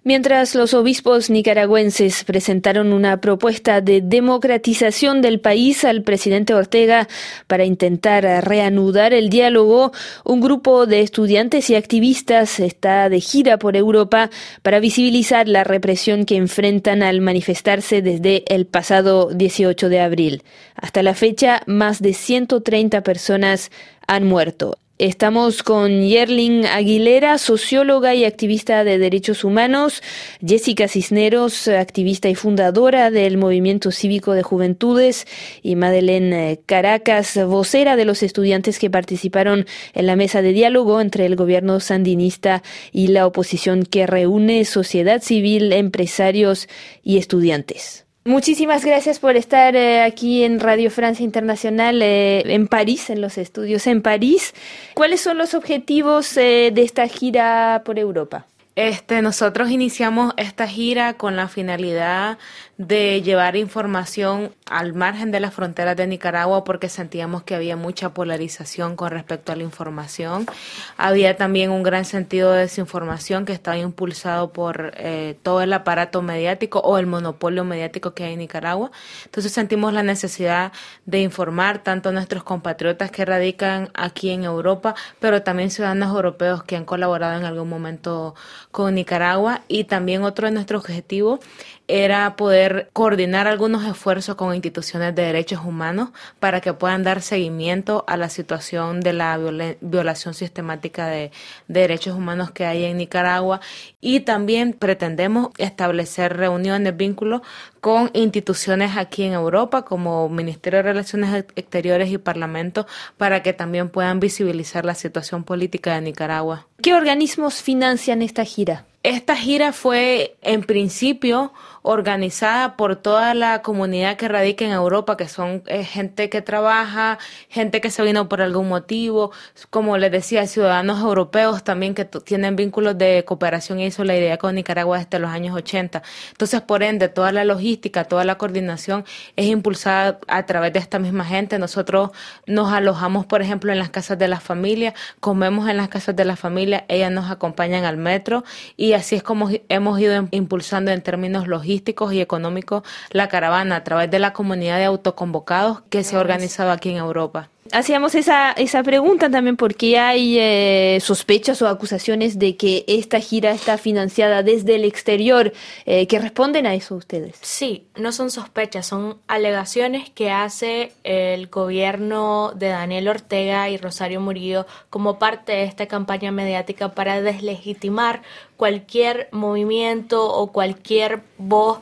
Mientras los obispos nicaragüenses presentaron una propuesta de democratización del país al presidente Ortega para intentar reanudar el diálogo, un grupo de estudiantes y activistas está de gira por Europa para visibilizar la represión que enfrentan al manifestarse desde el pasado 18 de abril. Hasta la fecha, más de 130 personas han muerto. Estamos con Yerlin Aguilera, socióloga y activista de derechos humanos, Jessica Cisneros, activista y fundadora del Movimiento Cívico de Juventudes, y Madeleine Caracas, vocera de los estudiantes que participaron en la mesa de diálogo entre el gobierno sandinista y la oposición que reúne sociedad civil, empresarios y estudiantes. Muchísimas gracias por estar aquí en Radio Francia Internacional en París, en los estudios en París. ¿Cuáles son los objetivos de esta gira por Europa? Nosotros iniciamos esta gira con la finalidad de llevar información al margen de las fronteras de Nicaragua porque sentíamos que había mucha polarización con respecto a la información. Había también un gran sentido de desinformación que estaba impulsado por todo el aparato mediático o el monopolio mediático que hay en Nicaragua. Entonces sentimos la necesidad de informar tanto a nuestros compatriotas que radican aquí en Europa, pero también ciudadanos europeos que han colaborado en algún momento con Nicaragua. Y también otro de nuestros objetivos era poder coordinar algunos esfuerzos con instituciones de derechos humanos para que puedan dar seguimiento a la situación de la violación sistemática de derechos humanos que hay en Nicaragua. Y también pretendemos establecer reuniones, vínculos con instituciones aquí en Europa como Ministerio de Relaciones Exteriores y Parlamento para que también puedan visibilizar la situación política de Nicaragua. ¿Qué organismos financian esta gira? Esta gira fue, en principio, organizada por toda la comunidad que radica en Europa, que son gente que trabaja, gente que se vino por algún motivo, como les decía, ciudadanos europeos también que tienen vínculos de cooperación y solidaridad con Nicaragua desde los años 80. Entonces, por ende, toda la logística, toda la coordinación es impulsada a través de esta misma gente. Nosotros nos alojamos, por ejemplo, en las casas de las familias, comemos en las casas de las familias, ellas nos acompañan al metro y así es como hemos ido impulsando en términos logísticos y económicos la caravana a través de la comunidad de autoconvocados que se ha organizado aquí en Europa. Hacíamos esa pregunta también porque hay sospechas o acusaciones de que esta gira está financiada desde el exterior. ¿Qué responden a eso ustedes? Sí, no son sospechas, son alegaciones que hace el gobierno de Daniel Ortega y Rosario Murillo como parte de esta campaña mediática para deslegitimar cualquier movimiento o cualquier voz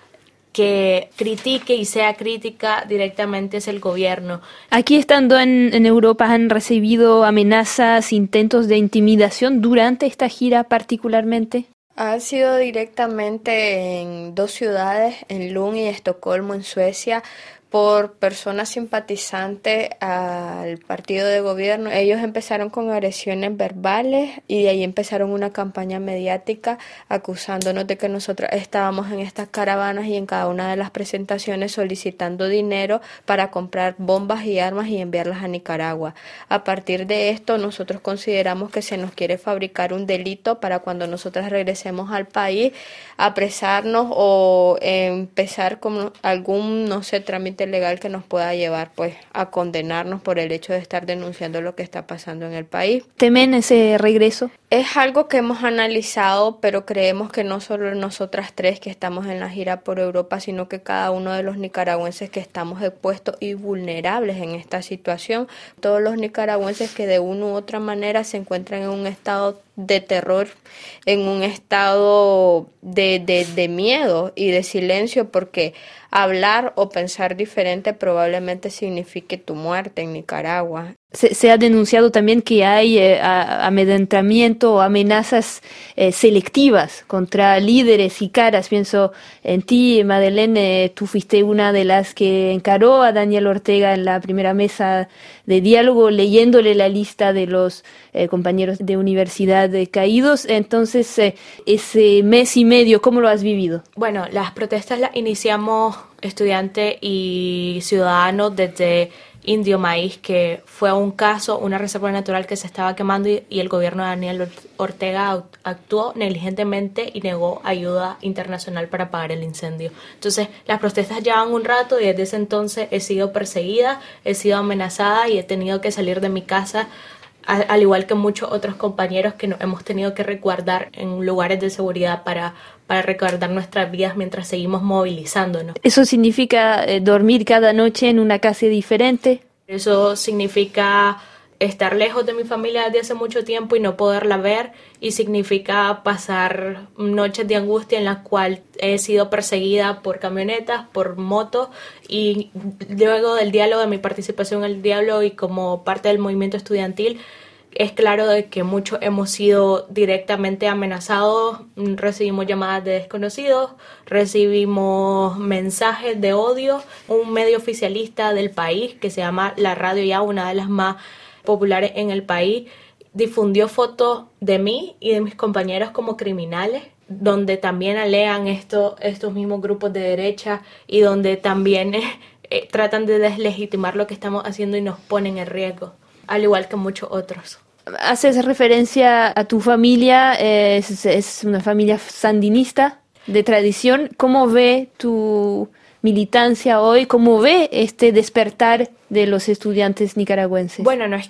que critique y sea crítica directamente es el gobierno. Aquí estando en Europa, ¿han recibido amenazas, intentos de intimidación durante esta gira particularmente? Ha sido directamente en 2 ciudades, en Lund y Estocolmo, en Suecia, por personas simpatizantes al partido de gobierno. Ellos empezaron con agresiones verbales y de ahí empezaron una campaña mediática acusándonos de que nosotros estábamos en estas caravanas y en cada una de las presentaciones solicitando dinero para comprar bombas y armas y enviarlas a Nicaragua. A partir de esto, nosotros consideramos que se nos quiere fabricar un delito para cuando nosotras regresemos al país, apresarnos o empezar con algún, trámite legal que nos pueda llevar pues a condenarnos por el hecho de estar denunciando lo que está pasando en el país. ¿Temen ese regreso? Es algo que hemos analizado, pero creemos que no solo nosotras 3 que estamos en la gira por Europa, sino que cada uno de los nicaragüenses que estamos expuestos y vulnerables en esta situación, todos los nicaragüenses que de una u otra manera se encuentran en un estado de terror, en un estado de miedo y de silencio, porque hablar o pensar diferente probablemente signifique tu muerte en Nicaragua. Se ha denunciado también que hay amedrentamiento o amenazas selectivas contra líderes y caras. Pienso en ti, Madeleine, tú fuiste una de las que encaró a Daniel Ortega en la primera mesa de diálogo, leyéndole la lista de los compañeros de universidad caídos. Entonces, ese mes y medio, ¿cómo lo has vivido? Bueno, las protestas las iniciamos estudiantes y ciudadanos desde Indio Maíz, que fue un caso, una reserva natural que se estaba quemando y el gobierno de Daniel Ortega actuó negligentemente y negó ayuda internacional para apagar el incendio. Entonces, las protestas llevan un rato y desde ese entonces he sido perseguida, he sido amenazada y he tenido que salir de mi casa, al igual que muchos otros compañeros que nos hemos tenido que resguardar en lugares de seguridad para resguardar nuestras vidas mientras seguimos movilizándonos. ¿Eso significa dormir cada noche en una casa diferente? Eso significa estar lejos de mi familia desde hace mucho tiempo y no poderla ver, y significa pasar noches de angustia en las cuales he sido perseguida por camionetas, por motos, y luego del diálogo, de mi participación en el diálogo y como parte del movimiento estudiantil, es claro de que muchos hemos sido directamente amenazados, recibimos llamadas de desconocidos, recibimos mensajes de odio. Un medio oficialista del país que se llama La Radio Ya, una de las más populares en el país, difundió fotos de mí y de mis compañeros como criminales, donde también alegan estos mismos grupos de derecha y donde también tratan de deslegitimar lo que estamos haciendo y nos ponen en riesgo, al igual que muchos otros. Haces referencia a tu familia, es una familia sandinista de tradición. ¿Cómo ve tu militancia hoy? ¿Cómo ve este despertar de los estudiantes nicaragüenses? Bueno, no es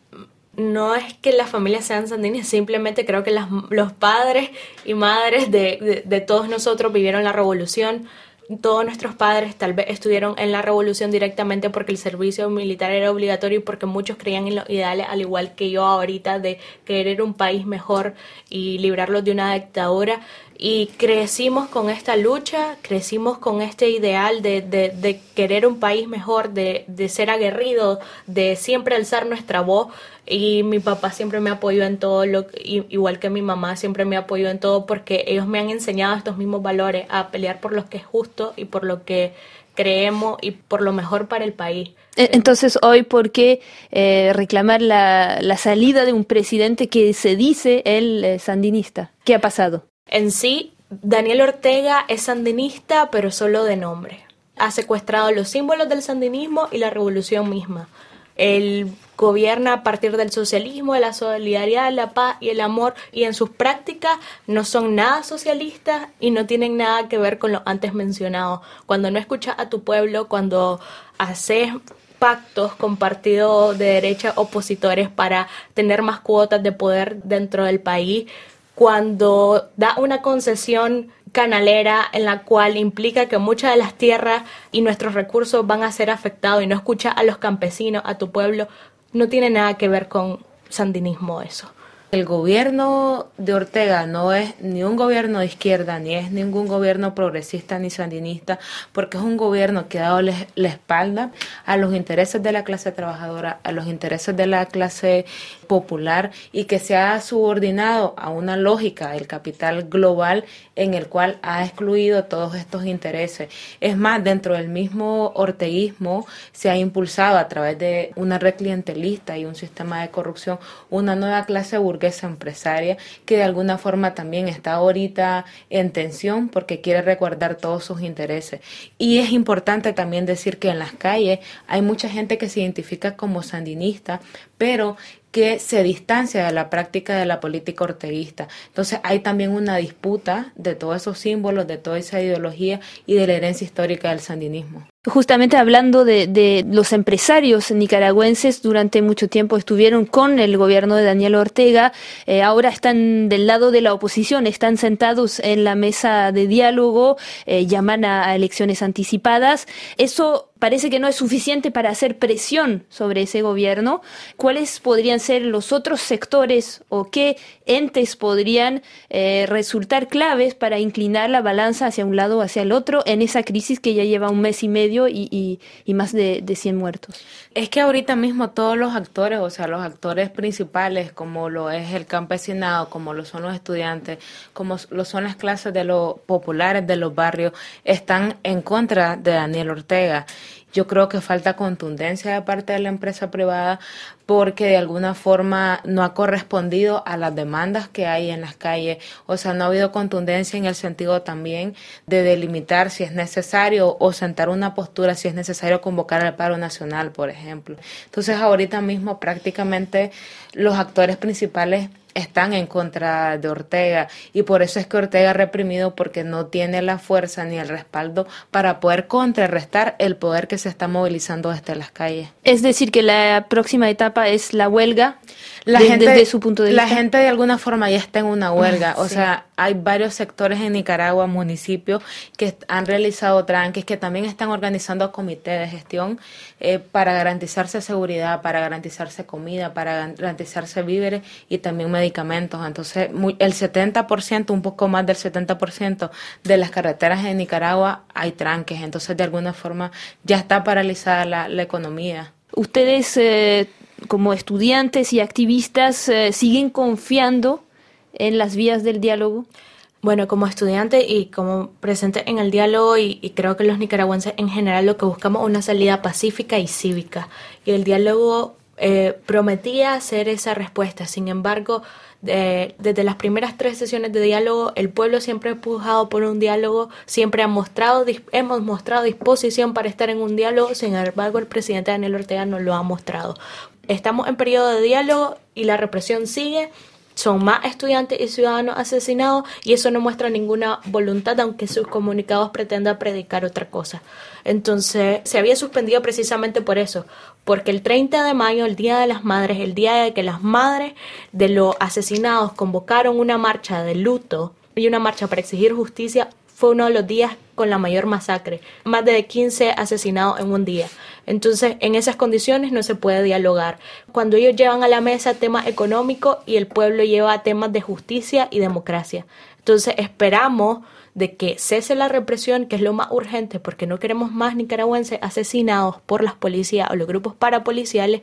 que las familias sean sandinistas, simplemente creo que los padres y madres de todos nosotros vivieron la revolución. Todos nuestros padres tal vez estuvieron en la revolución directamente porque el servicio militar era obligatorio y porque muchos creían en los ideales, al igual que yo ahorita, de querer un país mejor y librarlos de una dictadura. Y crecimos con esta lucha, crecimos con este ideal de querer un país mejor, de ser aguerrido, de siempre alzar nuestra voz. Y mi papá siempre me apoyó en todo, igual que mi mamá siempre me apoyó en todo, porque ellos me han enseñado estos mismos valores, a pelear por lo que es justo y por lo que creemos y por lo mejor para el país. Entonces, hoy, ¿por qué reclamar la salida de un presidente que se dice el sandinista? ¿Qué ha pasado? En sí, Daniel Ortega es sandinista, pero solo de nombre. Ha secuestrado los símbolos del sandinismo y la revolución misma. Él gobierna a partir del socialismo, de la solidaridad, la paz y el amor, y en sus prácticas no son nada socialistas y no tienen nada que ver con lo antes mencionado. Cuando no escuchas a tu pueblo, cuando haces pactos con partidos de derecha opositores para tener más cuotas de poder dentro del país, cuando da una concesión canalera en la cual implica que muchas de las tierras y nuestros recursos van a ser afectados y no escucha a los campesinos, a tu pueblo, no tiene nada que ver con sandinismo eso. El gobierno de Ortega no es ni un gobierno de izquierda, ni es ningún gobierno progresista ni sandinista, porque es un gobierno que ha dado la espalda a los intereses de la clase trabajadora, a los intereses de la clase popular, y que se ha subordinado a una lógica del capital global en el cual ha excluido todos estos intereses. Es más, dentro del mismo orteguismo se ha impulsado a través de una red clientelista y un sistema de corrupción una nueva clase burguesa empresaria que de alguna forma también está ahorita en tensión porque quiere resguardar todos sus intereses. Y es importante también decir que en las calles hay mucha gente que se identifica como sandinista, pero que se distancia de la práctica de la política orteguista. Entonces hay también una disputa de todos esos símbolos, de toda esa ideología y de la herencia histórica del sandinismo. Justamente hablando de los empresarios nicaragüenses, durante mucho tiempo estuvieron con el gobierno de Daniel Ortega, ahora están del lado de la oposición, están sentados en la mesa de diálogo, llaman a elecciones anticipadas. Eso parece que no es suficiente para hacer presión sobre ese gobierno. ¿Cuáles podrían ser los otros sectores o qué entes podrían resultar claves para inclinar la balanza hacia un lado o hacia el otro en esa crisis que ya lleva un mes y medio y más de 100 muertos? Es que ahorita mismo todos los actores, o sea, los actores principales, como lo es el campesinado, como lo son los estudiantes, como lo son las clases de los populares de los barrios, están en contra de Daniel Ortega. Yo creo que falta contundencia de parte de la empresa privada porque de alguna forma no ha correspondido a las demandas que hay en las calles. O sea, no ha habido contundencia en el sentido también de delimitar si es necesario o sentar una postura si es necesario convocar al paro nacional, por ejemplo. Entonces, ahorita mismo prácticamente los actores principales están en contra de Ortega y por eso es que Ortega ha reprimido porque no tiene la fuerza ni el respaldo para poder contrarrestar el poder que se está movilizando desde las calles. Es decir, que la próxima etapa es la huelga. Desde su punto de vista. La gente de alguna forma ya está en una huelga. O sea, hay varios sectores en Nicaragua, municipios, que han realizado tranques, que también están organizando comités de gestión para garantizarse seguridad, para garantizarse comida, para garantizarse víveres y también medicamentos. Entonces, el 70%, un poco más del 70% de las carreteras en Nicaragua hay tranques. Entonces, de alguna forma, ya está paralizada la economía. Ustedes, como estudiantes y activistas, ¿siguen confiando en las vías del diálogo? Bueno, como estudiante y como presente en el diálogo y creo que los nicaragüenses en general lo que buscamos es una salida pacífica y cívica. Y el diálogo prometía ser esa respuesta. Sin embargo, desde las primeras 3 sesiones de diálogo, el pueblo siempre ha empujado por un diálogo, siempre hemos mostrado disposición para estar en un diálogo. Sin embargo, el presidente Daniel Ortega no lo ha mostrado. Estamos en periodo de diálogo y la represión sigue. Son más estudiantes y ciudadanos asesinados y eso no muestra ninguna voluntad, aunque sus comunicados pretendan predicar otra cosa. Entonces, se había suspendido precisamente por eso, porque el 30 de mayo, el Día de las Madres, el día de que las madres de los asesinados convocaron una marcha de luto y una marcha para exigir justicia, fue uno de los días con la mayor masacre, más de 15 asesinados en un día. Entonces, en esas condiciones no se puede dialogar. Cuando ellos llevan a la mesa temas económicos y el pueblo lleva temas de justicia y democracia. Entonces, esperamos de que cese la represión, que es lo más urgente, porque no queremos más nicaragüenses asesinados por las policías o los grupos parapoliciales,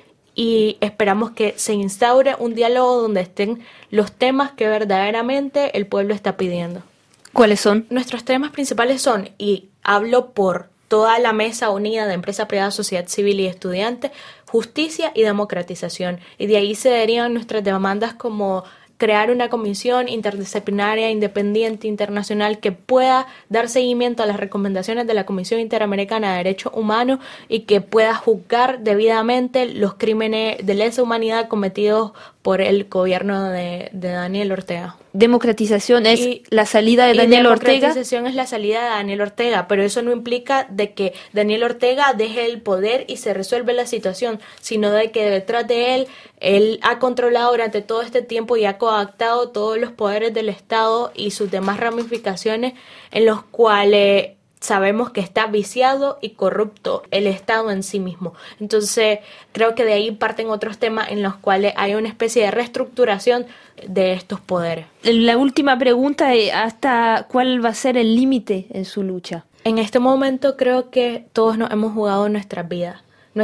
y esperamos que se instaure un diálogo donde estén los temas que verdaderamente el pueblo está pidiendo. ¿Cuáles son? Nuestros temas principales son, y hablo por toda la mesa unida de empresa privada, sociedad civil y estudiantes, justicia y democratización. Y de ahí se derivan nuestras demandas como crear una comisión interdisciplinaria, independiente, internacional, que pueda dar seguimiento a las recomendaciones de la Comisión Interamericana de Derechos Humanos y que pueda juzgar debidamente los crímenes de lesa humanidad cometidos por el gobierno de Daniel Ortega. Democratización es la salida de Daniel Ortega. Democratización es la salida de Daniel Ortega, pero eso no implica de que Daniel Ortega deje el poder y se resuelve la situación, sino de que detrás de él ha controlado durante todo este tiempo y ha coactado todos los poderes del Estado y sus demás ramificaciones, en los cuales sabemos que está viciado y corrupto el Estado en sí mismo. Entonces, creo que de ahí parten otros temas en los cuales hay una especie de reestructuración de estos poderes. La última pregunta es, ¿hasta cuál va a ser el límite en su lucha? En este momento creo que todos nos hemos jugado nuestras vidas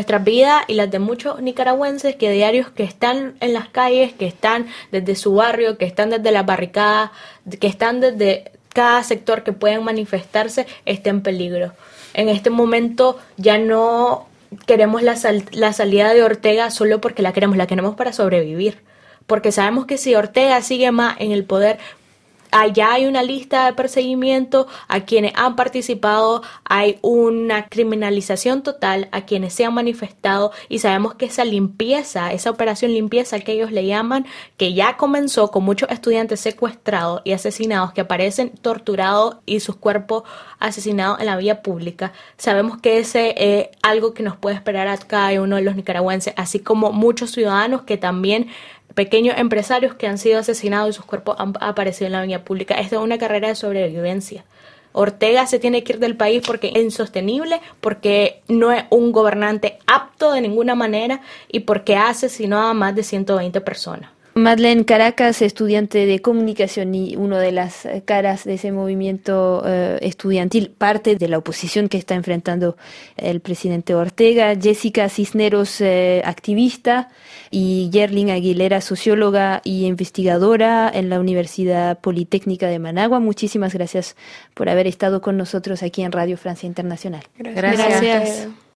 y las de muchos nicaragüenses que diarios que están en las calles, que están desde su barrio, que están desde las barricadas, que están desde cada sector que pueden manifestarse, está en peligro. En este momento ya no queremos la salida de Ortega solo porque la queremos para sobrevivir. Porque sabemos que si Ortega sigue más en el poder, allá hay una lista de perseguimiento a quienes han participado, hay una criminalización total a quienes se han manifestado y sabemos que esa limpieza, esa operación limpieza que ellos le llaman, que ya comenzó con muchos estudiantes secuestrados y asesinados que aparecen torturados y sus cuerpos asesinados en la vía pública. Sabemos que ese es algo que nos puede esperar a cada uno de los nicaragüenses, así como muchos ciudadanos que también pequeños empresarios que han sido asesinados y sus cuerpos han aparecido en la vía pública. Esta es una carrera de sobrevivencia. Ortega se tiene que ir del país porque es insostenible, porque no es un gobernante apto de ninguna manera y porque ha asesinado a más de 120 personas. Madeleine Caracas, estudiante de comunicación y una de las caras de ese movimiento estudiantil, parte de la oposición que está enfrentando el presidente Ortega. Jessica Cisneros, activista, y Yerlin Aguilera, socióloga y investigadora en la Universidad Politécnica de Managua. Muchísimas gracias por haber estado con nosotros aquí en Radio Francia Internacional. Gracias.